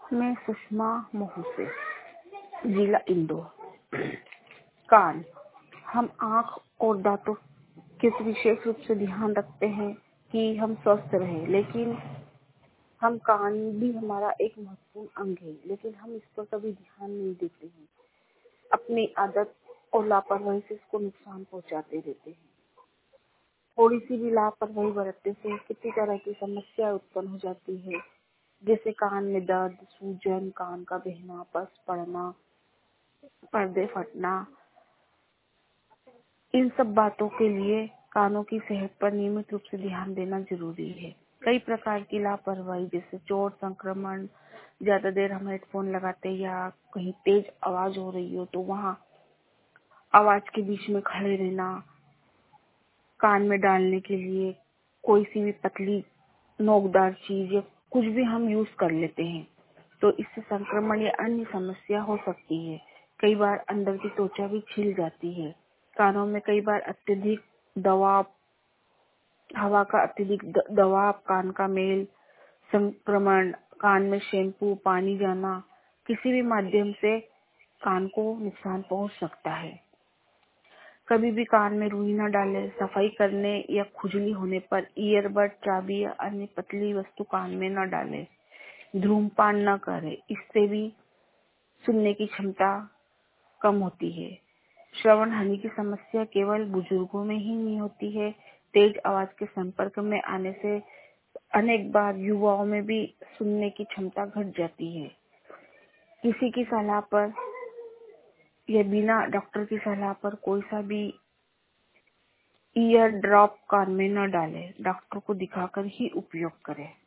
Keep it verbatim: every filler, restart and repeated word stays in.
मैं सुषमा महू से, जिला इंदौर। कान, हम आँख और दांतों के विशेष रूप से ध्यान रखते हैं कि हम स्वस्थ रहें, लेकिन हम कान भी हमारा एक महत्वपूर्ण अंग है, लेकिन हम इस पर कभी ध्यान नहीं देते हैं। अपनी आदत और लापरवाही से इसको नुकसान पहुंचाते रहते हैं। थोड़ी सी भी लापरवाही बरतने से कितनी तरह की समस्या उत्पन्न हो जाती है, जैसे कान में दर्द, सूजन, कान का बहना, पस पड़ना, पर्दे फटना। इन सब बातों के लिए कानों की सेहत पर नियमित रूप से ध्यान देना जरूरी है। कई प्रकार की लापरवाही जैसे चोट, संक्रमण, ज्यादा देर हम हेडफोन लगाते या कहीं तेज आवाज हो रही हो तो वहाँ आवाज के बीच में खड़े रहना, कान में डालने के लिए कोई सी भी पतली नोकदार चीज या कुछ भी हम यूज कर लेते हैं तो इससे संक्रमण या अन्य समस्या हो सकती है। कई बार अंदर की त्वचा भी छिल जाती है। कानों में कई बार अत्यधिक दबाव, हवा का अत्यधिक द- दबाव, कान का मेल, संक्रमण, कान में शैम्पू, पानी जाना, किसी भी माध्यम से कान को नुकसान पहुंच सकता है। कभी भी कान में रुई न डालें। सफाई करने या खुजली होने पर ईयरबड, चाबी या अन्य पतली वस्तु कान में न डालें। धूम्रपान न करें, इससे भी सुनने की क्षमता कम होती है। श्रवण हानि की समस्या केवल बुजुर्गों में ही नहीं होती है। तेज आवाज के संपर्क में आने से अनेक बार युवाओं में भी सुनने की क्षमता घट जाती है। किसी की सलाह पर या बिना डॉक्टर की सलाह पर कोई सा भी ईयर ड्रॉप कान में न डालें। डॉक्टर को दिखाकर ही उपयोग करें।